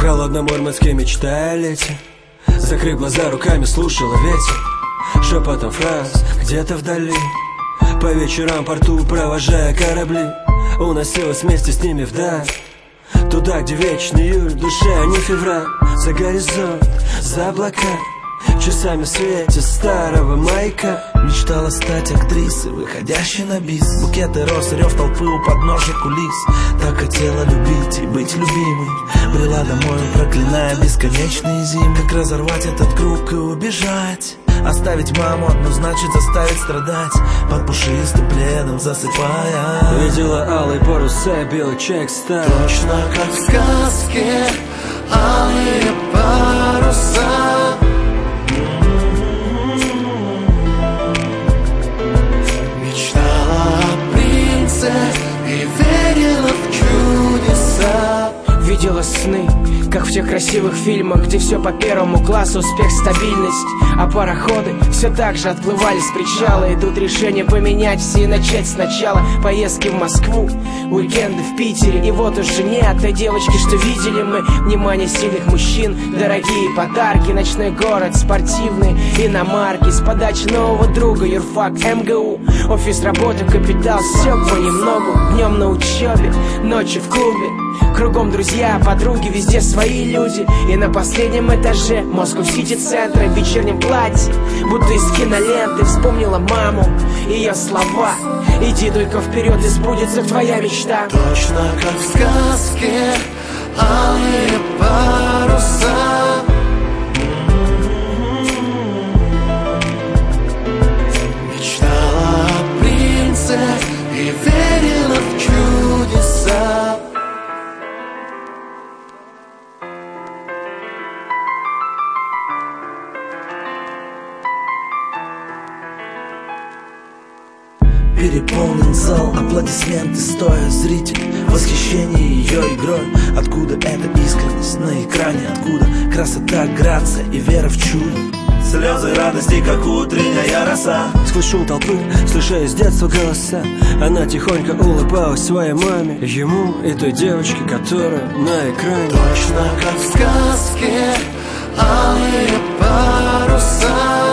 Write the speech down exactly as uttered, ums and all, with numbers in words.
холодно-мурманске мечтая о лете, закрыв глаза руками, слушала ветер шепотом фраз где-то вдали. По вечерам порту провожая корабли, уносилась вместе с ними вдаль, туда, где вечный июль, в душе, а не февраль. За горизонт, за облака, часами в свете старого маяка. Мечтала стать актрисой, выходящей на бис. Букеты роз, рев толпы у подножия кулис. Так хотела любить и быть любимой. Брела домой, проклиная бесконечные зимы. Как разорвать этот круг и убежать? Оставить маму одну значит заставить страдать. Под пушистым пледом засыпая. Видела алые паруса, белый человек стал. Точно как в сказке, алые паруса. Мечтала о принце и верила в чудеса. Видела сны, как в тех красивых фильмах, где все по первому классу, успех, стабильность. А пароходы все так же отплывали с причала. И тут решение поменять все и начать сначала. Поездки в Москву, уикенды в Питере. И вот уже не от той девочки, что видели мы. Внимание сильных мужчин, дорогие подарки. Ночной город, спортивные иномарки. С подачи нового друга, юрфак, эм гэ у. Офис, работа, капитал, все понемногу. Днем на учебе, ночью в клубе. Кругом друзья, подруги, везде свои люди. И на последнем этаже Moscow City центра в вечернем платье, будто из киноленты, вспомнила маму, ее слова: иди только вперед, и сбудется твоя мечта. Точно как в сказке, алые паруса. Мечтала о принце и верила в чудеса. Переполнен зал, аплодисменты стоя, зритель, восхищение ее игрой. Откуда эта искренность на экране? Откуда красота, грация и вера в чудо? Слезы радости, как утренняя роса. Сквозь шум толпы, слыша из детства голоса, она тихонько улыбалась своей маме, ему и той девочке, которая на экране. Точно как в сказке, алые паруса.